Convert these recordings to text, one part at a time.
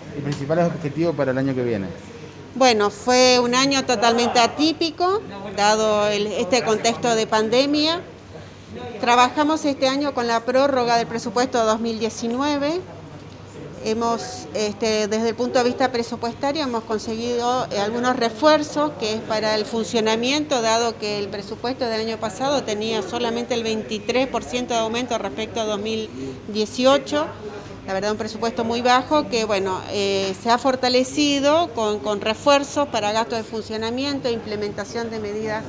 y principales objetivos para el año que viene? Bueno, fue un año totalmente atípico, dado este contexto de pandemia. Trabajamos este año con la prórroga del presupuesto 2019. Desde el punto de vista presupuestario, hemos conseguido algunos refuerzos, que es para el funcionamiento, dado que el presupuesto del año pasado tenía solamente el 23% de aumento respecto a 2018. La verdad, un presupuesto muy bajo que, bueno, se ha fortalecido con refuerzos para gastos de funcionamiento e implementación de medidas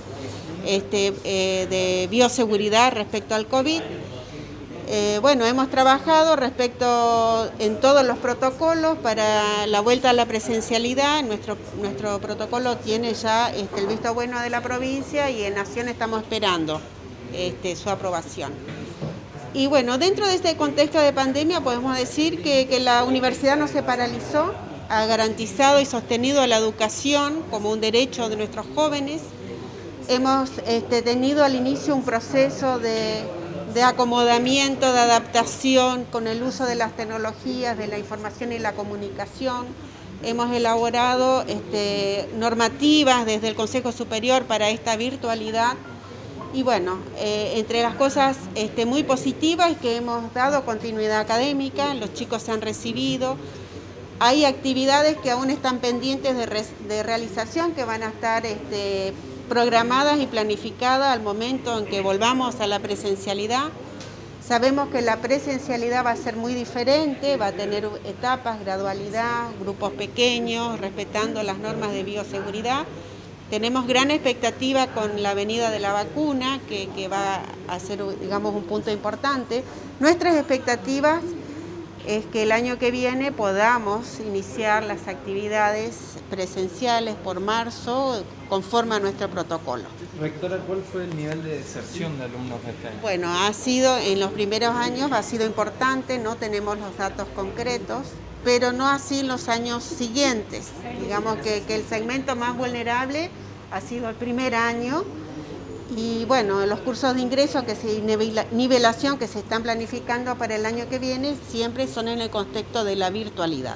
de bioseguridad respecto al COVID. Bueno, hemos trabajado respecto en todos los protocolos para la vuelta a la presencialidad. Nuestro protocolo tiene ya el visto bueno de la provincia y en Nación estamos esperando su aprobación. Y bueno, dentro de este contexto de pandemia podemos decir que la universidad no se paralizó, ha garantizado y sostenido la educación como un derecho de nuestros jóvenes. Hemos tenido al inicio un proceso de acomodamiento, de adaptación con el uso de las tecnologías, de la información y la comunicación. Hemos elaborado normativas desde el Consejo Superior para esta virtualidad. Y bueno, entre las cosas muy positivas es que hemos dado continuidad académica, los chicos se han recibido. Hay actividades que aún están pendientes de realización, que van a estar programadas y planificadas al momento en que volvamos a la presencialidad. Sabemos que la presencialidad va a ser muy diferente, va a tener etapas, gradualidad, grupos pequeños, respetando las normas de bioseguridad. Tenemos gran expectativa con la venida de la vacuna, que va a ser, digamos, un punto importante. Nuestras expectativas es que el año que viene podamos iniciar las actividades presenciales por marzo, conforme a nuestro protocolo. Rectora, ¿cuál fue el nivel de deserción de alumnos de este año? Bueno, en los primeros años ha sido importante, no tenemos los datos concretos, pero no así en los años siguientes. Digamos que el segmento más vulnerable ha sido el primer año. Y bueno, los cursos de ingreso nivelación que se están planificando para el año que viene siempre son en el contexto de la virtualidad.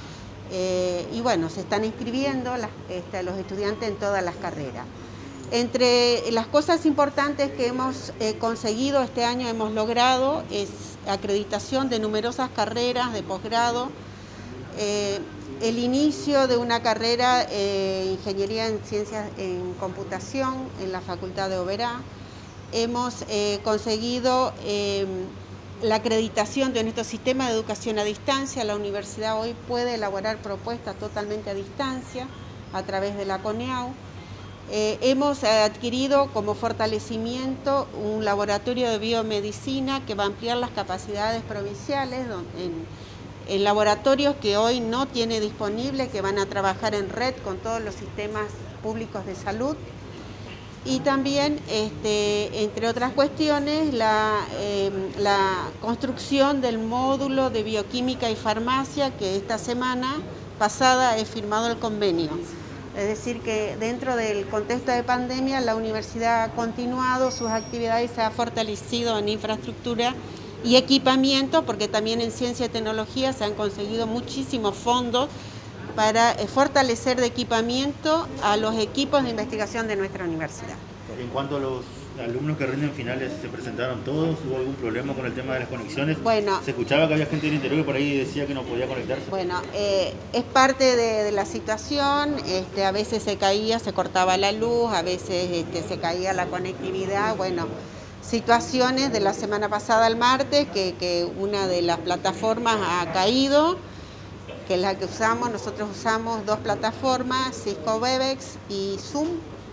Y bueno, se están inscribiendo los estudiantes en todas las carreras. Entre las cosas importantes que hemos conseguido este año, hemos logrado es acreditación de numerosas carreras de posgrado, el inicio de una carrera Ingeniería en Ciencias en Computación en la Facultad de Oberá. Hemos conseguido la acreditación de nuestro sistema de educación a distancia. La universidad hoy puede elaborar propuestas totalmente a distancia a través de la CONEAU. Hemos adquirido como fortalecimiento un laboratorio de biomedicina que va a ampliar las capacidades provinciales en laboratorios que hoy no tiene disponible, que van a trabajar en red con todos los sistemas públicos de salud. Y también, entre otras cuestiones, la construcción del módulo de bioquímica y farmacia, que esta semana pasada he firmado el convenio. Es decir, que dentro del contexto de pandemia, la universidad ha continuado sus actividades y se ha fortalecido en infraestructura y equipamiento, porque también en ciencia y tecnología se han conseguido muchísimos fondos para fortalecer de equipamiento a los equipos de investigación de nuestra universidad. En cuanto a los alumnos que rinden finales, ¿se presentaron todos? ¿Hubo algún problema con el tema de las conexiones? Bueno, se escuchaba que había gente del interior que por ahí decía que no podía conectarse. Bueno, es parte de la situación. A veces se cortaba la luz, a veces se caía la conectividad. Bueno, situaciones de la semana pasada al martes que una de las plataformas ha caído, que es la que usamos. Nosotros usamos dos plataformas, Cisco Webex y Zoom.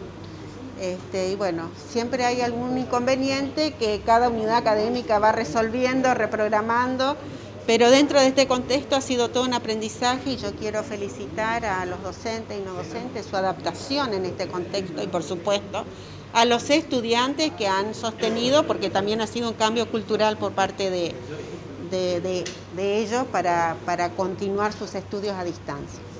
Y bueno, siempre hay algún inconveniente que cada unidad académica va resolviendo, reprogramando, pero dentro de este contexto ha sido todo un aprendizaje y yo quiero felicitar a los docentes y no docentes su adaptación en este contexto y por supuesto a los estudiantes que han sostenido, porque también ha sido un cambio cultural por parte de ellos para continuar sus estudios a distancia.